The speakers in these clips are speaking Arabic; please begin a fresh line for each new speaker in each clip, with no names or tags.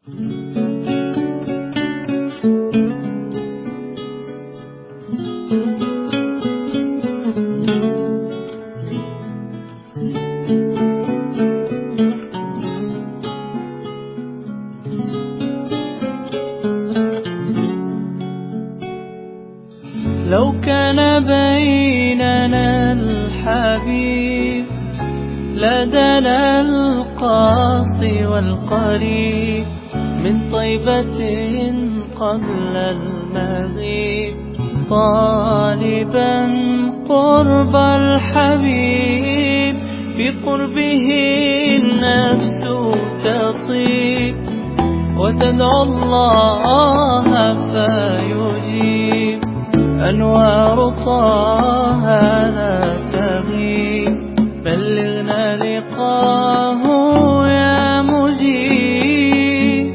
لو كان بيننا الحبيب لدنا القاصي والقريب من طيبة قبل المغيب، طالبا قرب الحبيب بقربه النفس تطيب، وتدعو الله فيجيب، أنوار طه لا تغيب، بلغنا لقاه يا مجيب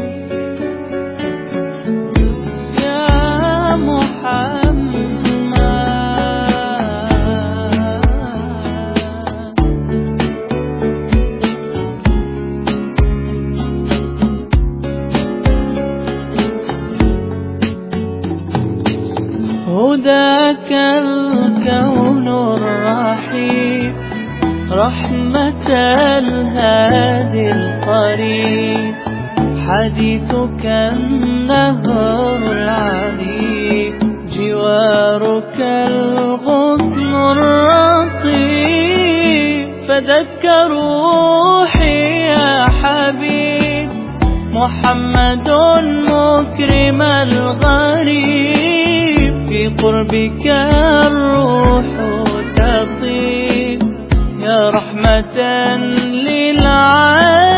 يا محمد. هداك الكون الرحيم، رحمة الهادي القريب، حديثك النهر العذيب، جوارك الغصن الرطيب، فدتك روحي يا حبيب، محمد مكرم الغريب، في قربك الروح تطيب، يا رحمة للعالمين.